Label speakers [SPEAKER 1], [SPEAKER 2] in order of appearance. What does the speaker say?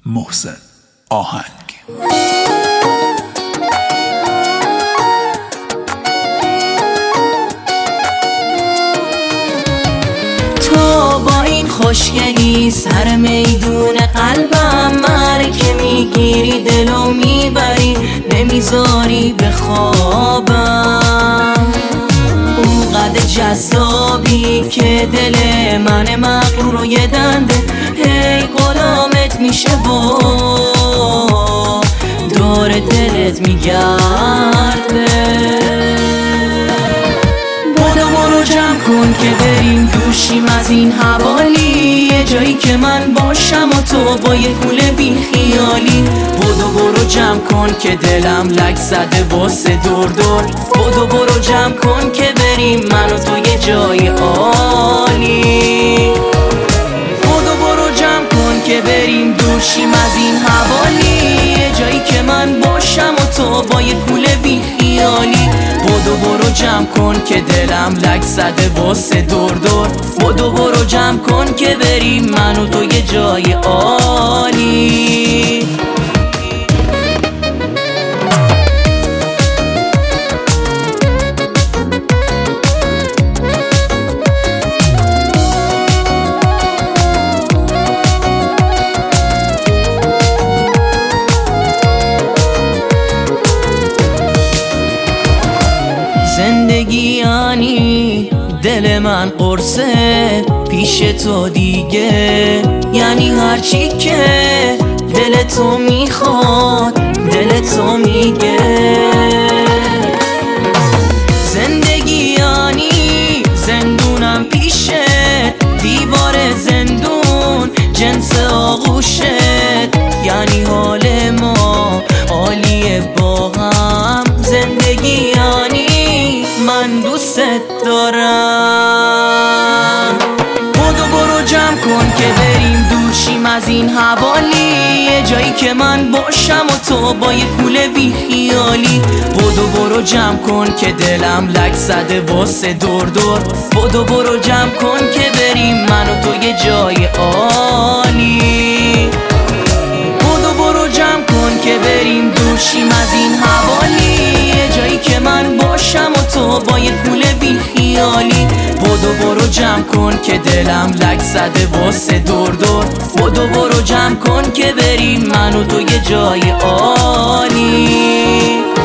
[SPEAKER 1] محسن آهنگ.
[SPEAKER 2] تو با این خوشگلی سر میدون قلبم مرکه میگیری، دلو میبری نمیذاری به خوابم. اونقدر جذابی که دل من مغرور و یه دنده هی غلامت میشه و دور دلت میگرده. برو جمع کن که بریم دوشیم از این حوالی، یه جایی که من باشم و تو با یه کوله بی خیالی. برو جمع کن که دلم لک زده واسه دور دور. برو جمع کن که بریم من و تو یه جای عالی. برو جمع کن که بریم دوشیم از این حوالی، یه جایی که من باشم و تو با یه کوله بی خیالی. برو جمع کن که دلم لک زده واسه دور دور. برو جمع کن که بریم من و تو یه جای عالی. زندگی یعنی دل من قرصه پیش تو دیگه، یعنی هرچی که دل تو میخواد دل تو میگه. زندگی یعنی زندونم پیشه دیوار زندون جنس آغوشت، یعنی حال ما عالیه با هم. زندگی یعنی من دوست دارم. برو جمع کن که بریم دوشیم از این حوالی، یه جایی که من باشم و تو با یه کوله بی خیالی. برو جمع کن که دلم لک زده واسه دور دور. برو جمع کن که بریم من و تو یه جای عالی. برو جمع کن که بریم دوشیم از این حوالی، یه جایی که من باشم و تو با یه کوله بی خیالی. برو جمع کن که دلم لک زده واسه دور دور. برو جمع کن که بریم من و تو یه جای عالی.